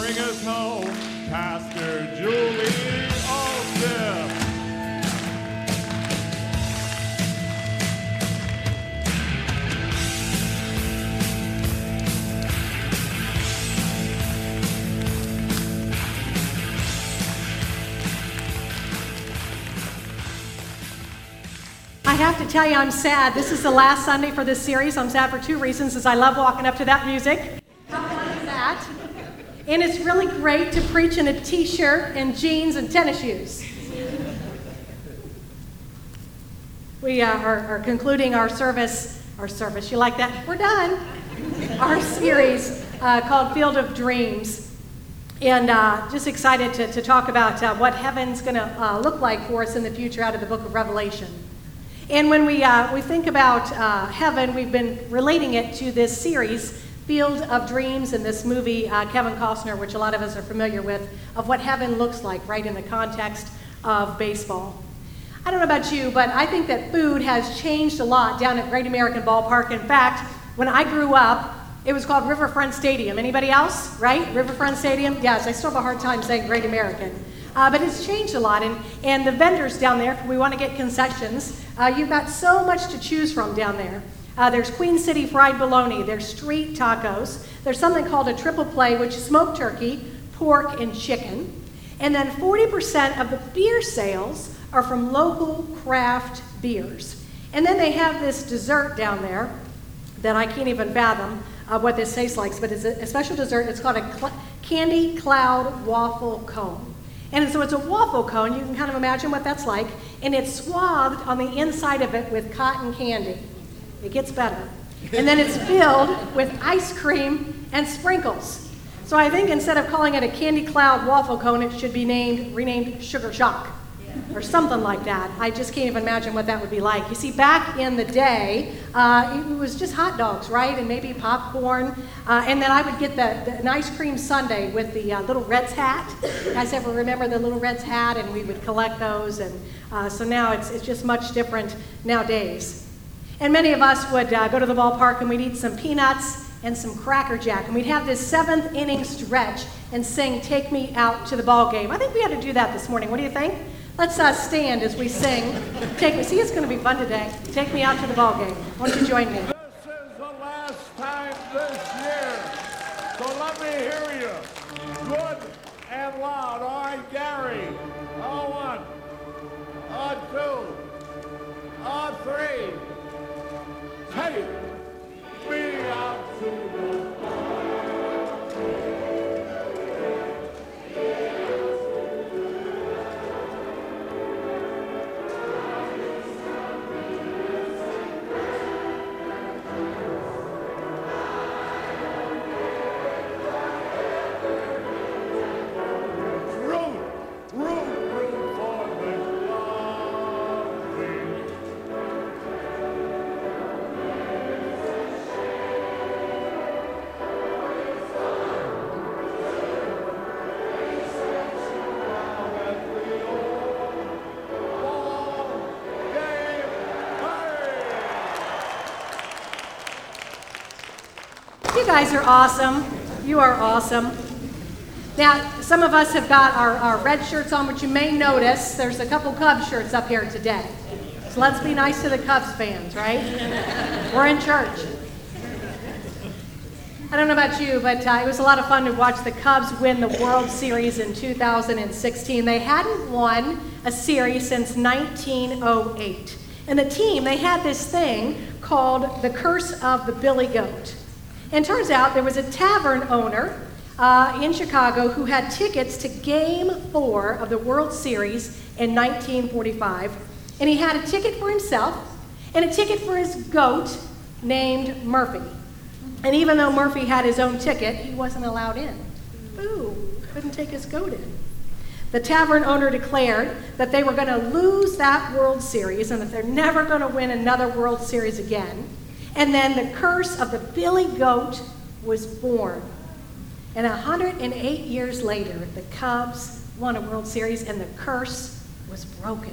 bring us home, Pastor Julie Alsip. I have to tell you, I'm sad. This is the last Sunday for this series. I'm sad for two reasons, is I love walking up to that music. How fun is that? And it's really great to preach in a t-shirt and jeans and tennis shoes. We are concluding our service, you like that? We're done. Our series called Field of Dreams. And just excited to talk about what heaven's going to look like for us in the future out of the book of Revelation. And when we think about heaven, we've been relating it to this series, Field of Dreams, and this movie, Kevin Costner, which a lot of us are familiar with, of what heaven looks like, right, in the context of baseball. I don't know about you, but I think that food has changed a lot down at Great American Ballpark. In fact, when I grew up, it was called Riverfront Stadium. Anybody else, right? Riverfront Stadium? Yes, I still have a hard time saying Great American. But it's changed a lot, and the vendors down there, if we want to get concessions, you've got so much to choose from down there. There's Queen City fried bologna, there's street tacos, there's something called a triple play, which is smoked turkey, pork, and chicken. And then 40% of the beer sales are from local craft beers. And then they have this dessert down there that I can't even fathom what this tastes like, but it's a special dessert. It's called a candy cloud waffle cone. And so it's a waffle cone. You can kind of imagine what that's like. And it's swathed on the inside of it with cotton candy. It gets better. And then it's filled with ice cream and sprinkles. So I think instead of calling it a candy cloud waffle cone, it should be renamed Sugar Shock or something like that. I just can't even imagine what that would be like. You see, back in the day, it was just hot dogs, right? And maybe popcorn. And then I would get an ice cream sundae with the Little Red's hat. You guys ever remember the Little Red's hat? And we would collect those. And so now it's just much different nowadays. And many of us would go to the ballpark and we'd eat some peanuts and some Cracker Jack. And we'd have this seventh inning stretch and sing Take Me Out to the Ball Game. I think we ought to do that this morning. What do you think? Let's stand as we sing. See, it's going to be fun today. Take Me Out to the Ball Game. Won't you join me? This is the last time this year, so let me hear you. Good and loud. All right, Gary. On 1, on 2, on 3. Take me out to the You guys are awesome. You are awesome. Now, some of us have got our red shirts on, but you may notice there's a couple Cubs shirts up here today. So let's be nice to the Cubs fans, right? We're in church. I don't know about you, but it was a lot of fun to watch the Cubs win the World Series in 2016. They hadn't won a series since 1908. And the team, they had this thing called the Curse of the Billy Goat. And turns out there was a tavern owner in Chicago who had tickets to Game 4 of the World Series in 1945. And he had a ticket for himself and a ticket for his goat named Murphy. And even though Murphy had his own ticket, he wasn't allowed in. Ooh, couldn't take his goat in. The tavern owner declared that they were going to lose that World Series and that they're never going to win another World Series again. And then the curse of the Billy Goat was born. And 108 years later, the Cubs won a World Series and the curse was broken.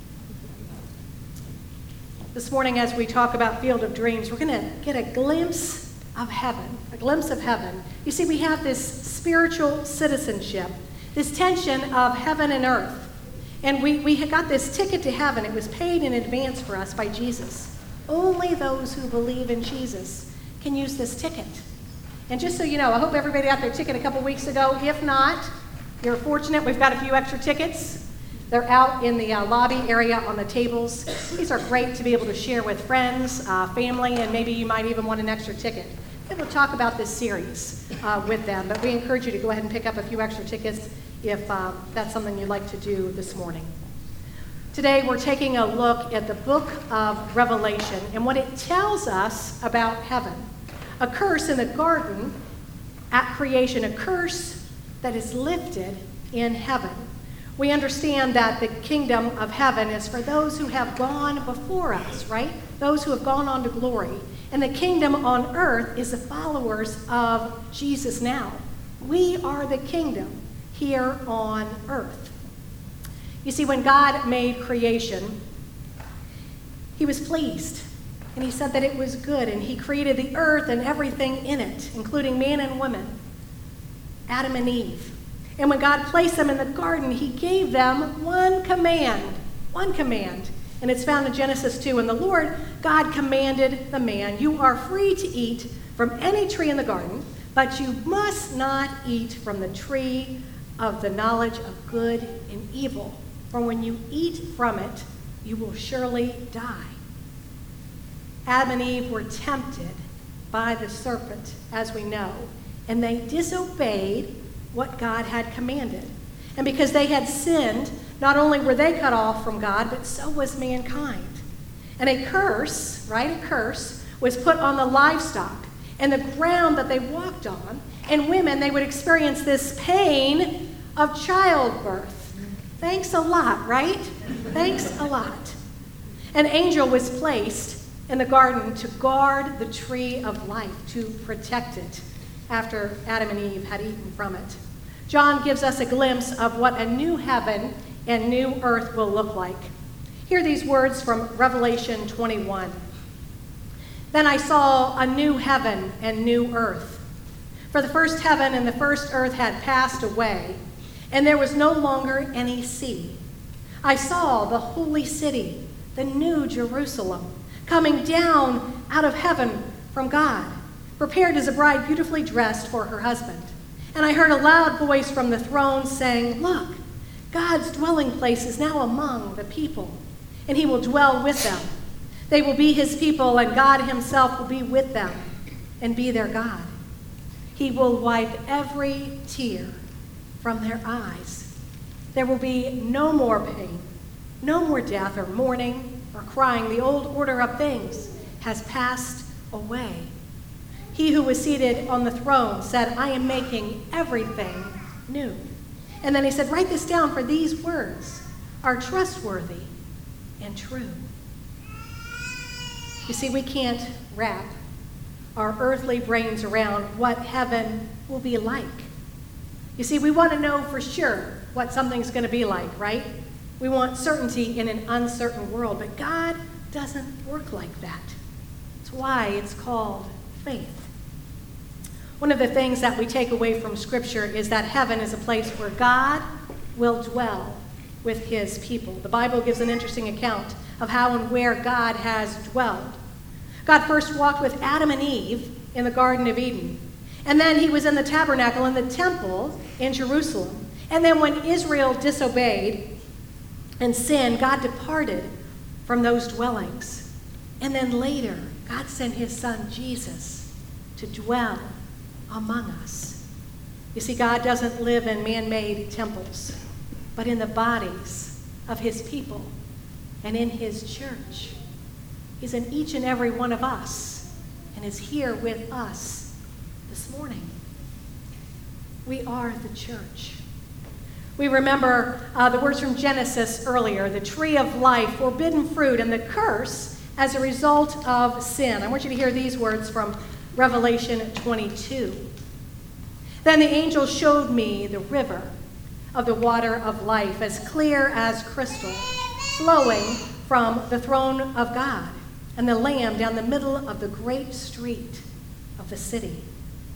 This morning, as we talk about Field of Dreams, we're going to get a glimpse of heaven, a glimpse of heaven. You see, we have this spiritual citizenship, this tension of heaven and earth. And we had got this ticket to heaven. It was paid in advance for us by Jesus. Only those who believe in Jesus can use this ticket. And just so you know, I hope everybody got their ticket a couple weeks ago. If not, you're fortunate. We've got a few extra tickets. They're out in the lobby area on the tables. These are great to be able to share with friends, family, and maybe you might even want an extra ticket. We'll talk about this series with them, but we encourage you to go ahead and pick up a few extra tickets if that's something you'd like to do this morning. Today we're taking a look at the book of Revelation and what it tells us about heaven. A curse in the garden at creation, a curse that is lifted in heaven. We understand that the kingdom of heaven is for those who have gone before us, right? Those who have gone on to glory. And the kingdom on earth is the followers of Jesus now. We are the kingdom here on earth. You see, when God made creation, he was pleased. And he said that it was good. And he created the earth and everything in it, including man and woman, Adam and Eve. And when God placed them in the garden, he gave them one command. And it's found in Genesis 2. And the Lord God commanded the man, "You are free to eat from any tree in the garden, but you must not eat from the tree of the knowledge of good and evil. For when you eat from it, you will surely die." Adam and Eve were tempted by the serpent, as we know, and they disobeyed what God had commanded. And because they had sinned, not only were they cut off from God, but so was mankind. And a curse, right, a curse was put on the livestock and the ground that they walked on. And women, they would experience this pain of childbirth. Thanks a lot, right? Thanks a lot. An angel was placed in the garden to guard the tree of life, to protect it after Adam and Eve had eaten from it. John gives us a glimpse of what a new heaven and new earth will look like. Hear these words from Revelation 21. "Then I saw a new heaven and new earth. For the first heaven and the first earth had passed away, and there was no longer any sea. I saw the holy city, the new Jerusalem, coming down out of heaven from God, prepared as a bride beautifully dressed for her husband. And I heard a loud voice from the throne saying, 'Look, God's dwelling place is now among the people, and he will dwell with them. They will be his people, and God himself will be with them and be their God. He will wipe every tear from their eyes. There will be no more pain, no more death or mourning or crying. The old order of things has passed away.' He who was seated on the throne said, 'I am making everything new.' And then he said, 'Write this down, for these words are trustworthy and true.'" You see, we can't wrap our earthly brains around what heaven will be like. You see, we want to know for sure what something's going to be like, right? We want certainty in an uncertain world, but God doesn't work like that. That's why it's called faith. One of the things that we take away from Scripture is that heaven is a place where God will dwell with his people. The Bible gives an interesting account of how and where God has dwelled. God first walked with Adam and Eve in the Garden of Eden. And then he was in the tabernacle in the temple in Jerusalem. And then when Israel disobeyed and sinned, God departed from those dwellings. And then later, God sent his son Jesus to dwell among us. You see, God doesn't live in man-made temples, but in the bodies of his people and in his church. He's in each and every one of us and is here with us this morning. We are the church. We remember the words from Genesis earlier, the tree of life, forbidden fruit, and the curse as a result of sin. I want you to hear these words from Revelation 22. "Then the angel showed me the river of the water of life, as clear as crystal, flowing from the throne of God and the Lamb down the middle of the great street of the city.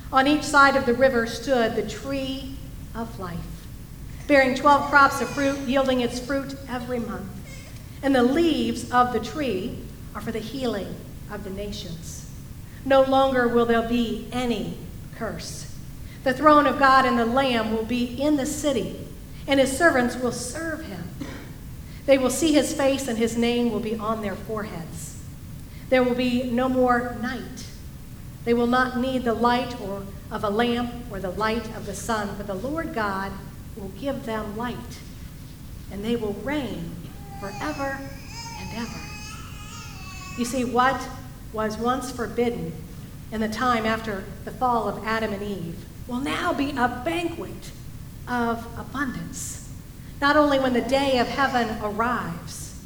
On each side of the river stood the tree of life, bearing 12 crops of fruit, yielding its fruit every month. And the leaves of the tree are for the healing of the nations. No longer will there be any curse. The throne of God and the Lamb will be in the city, and his servants will serve him. They will see his face, and his name will be on their foreheads. There will be no more night. They will not need the light or of a lamp or the light of the sun, for the Lord God will give them light, and they will reign forever and ever. You see, what was once forbidden in the time after the fall of Adam and Eve will now be a banquet of abundance, not only when the day of heaven arrives.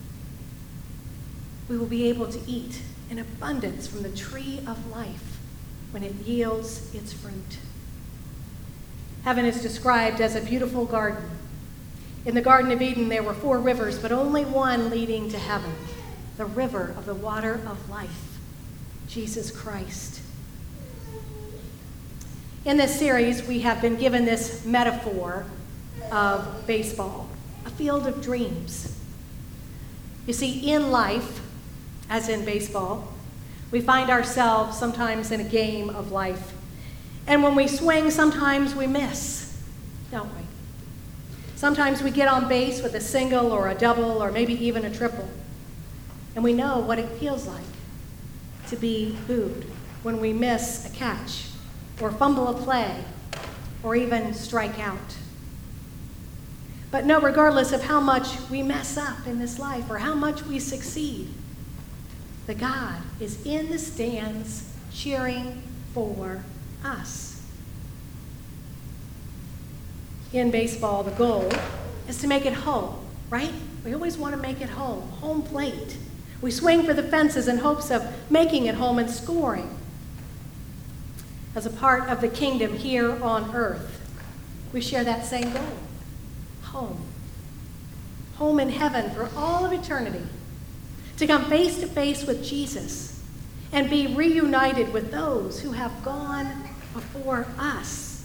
We will be able to eat in abundance from the tree of life when it yields its fruit. Heaven is described as a beautiful garden. In the Garden of Eden, there were 4 rivers, but only one leading to heaven, the river of the water of life, Jesus Christ. In this series, we have been given this metaphor of baseball, a field of dreams. You see, in life, as in baseball, we find ourselves sometimes in a game of life. And when we swing, sometimes we miss, don't we? Sometimes we get on base with a single or a double or maybe even a triple. And we know what it feels like to be booed when we miss a catch or fumble a play or even strike out. But no, regardless of how much we mess up in this life or how much we succeed, the God is in the stands cheering for us. In baseball, the goal is to make it home, right? We always want to make it home plate. We swing for the fences in hopes of making it home and scoring. As a part of the kingdom here on earth, we share that same goal, home. Home in heaven for all of eternity, to come face to face with Jesus and be reunited with those who have gone before us.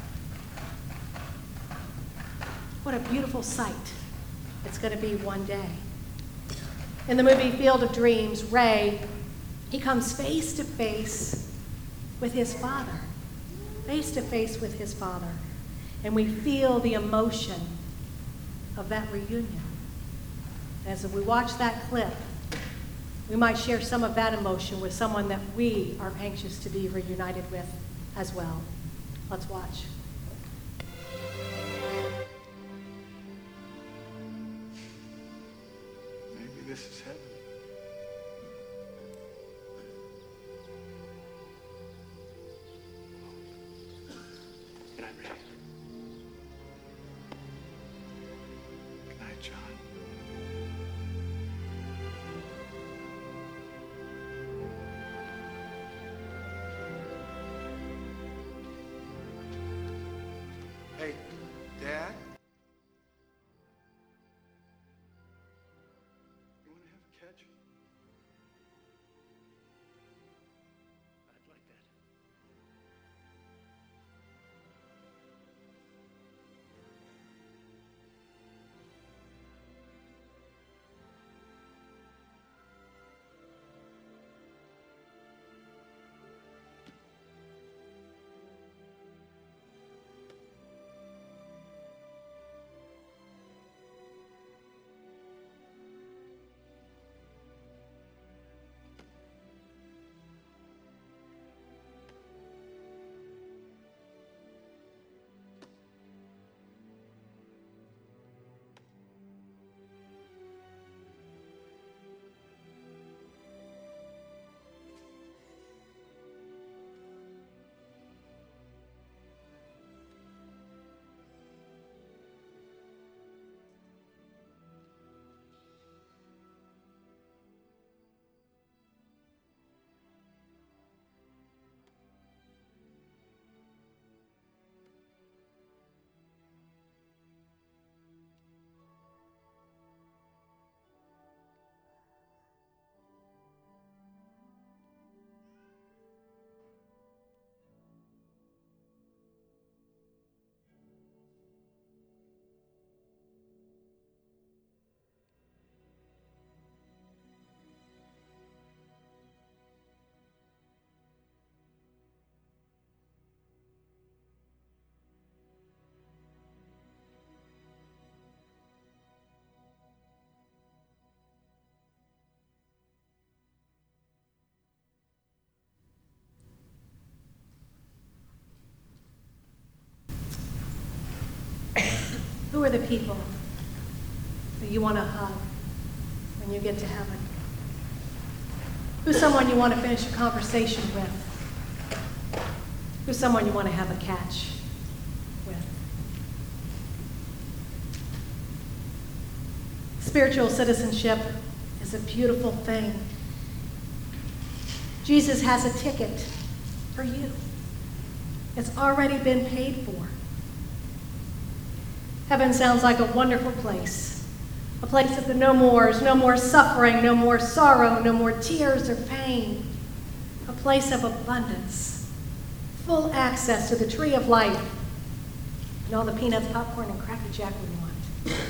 What a beautiful sight it's going to be one day. In the movie Field of Dreams, Ray, he comes face to face with his father, face to face with his father, and we feel the emotion of that reunion. As we watch that clip, we might share some of that emotion with someone that we are anxious to be reunited with as well. Let's watch. Maybe this is heaven. Good night, Ray. Good night, John. Hey, Dad? You want to have a catch? I'd like that. Who are the people that you want to hug when you get to heaven? Who's someone you want to finish a conversation with? Who's someone you want to have a catch with? Spiritual citizenship is a beautiful thing. Jesus has a ticket for you. It's already been paid for. Heaven sounds like a wonderful place. A place of the no mores, no more suffering, no more sorrow, no more tears or pain. A place of abundance. Full access to the tree of life and all the peanuts, popcorn, and Cracker Jack we want.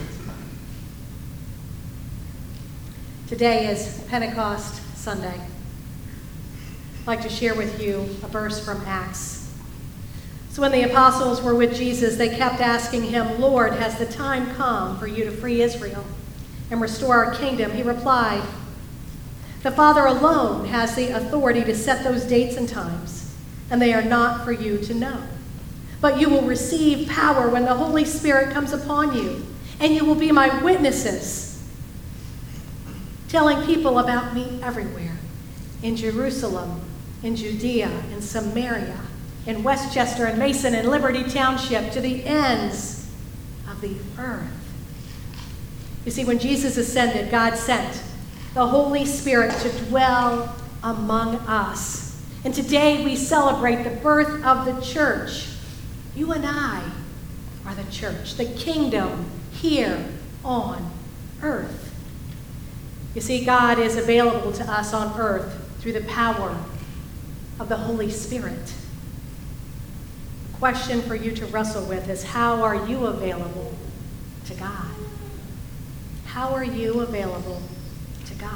Today is Pentecost Sunday. I'd like to share with you a verse from Acts. So when the apostles were with Jesus, they kept asking him, "Lord, has the time come for you to free Israel and restore our kingdom?" He replied, "The Father alone has the authority to set those dates and times, and they are not for you to know. But you will receive power when the Holy Spirit comes upon you, and you will be my witnesses, telling people about me everywhere, in Jerusalem, in Judea, in Samaria, in Westchester and Mason and Liberty Township, to the ends of the earth." You see, when Jesus ascended, God sent the Holy Spirit to dwell among us. And today we celebrate the birth of the church. You and I are the church, the kingdom here on earth. You see, God is available to us on earth through the power of the Holy Spirit. The question for you to wrestle with is, how are you available to God? How are you available to God?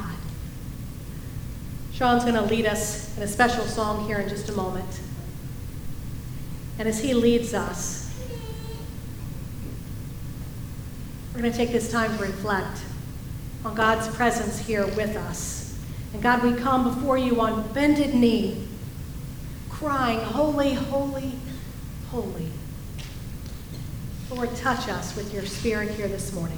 Sean's going to lead us in a special song here in just a moment. And as he leads us, we're going to take this time to reflect on God's presence here with us. And God, we come before you on bended knee, crying, "Holy, holy, holy." Lord, touch us with your Spirit here this morning.